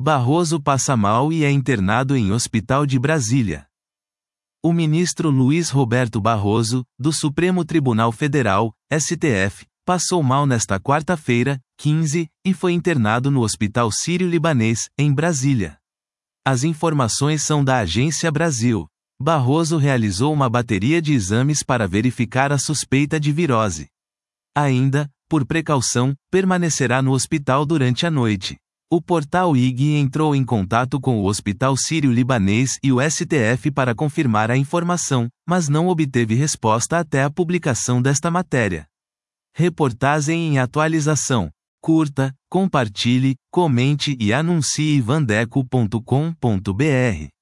Barroso passa mal e é internado em hospital de Brasília. O ministro Luiz Roberto Barroso, do Supremo Tribunal Federal, STF, passou mal nesta quarta-feira, 15, e foi internado no Hospital Sírio-Libanês, em Brasília. As informações são da Agência Brasil. Barroso realizou uma bateria de exames para verificar a suspeita de virose. Ainda, por precaução, permanecerá no hospital durante a noite. O portal IG entrou em contato com o Hospital Sírio-Libanês e o STF para confirmar a informação, mas não obteve resposta até a publicação desta matéria. Reportagem em atualização. Curta, compartilhe, comente e anuncie vandeco.com.br.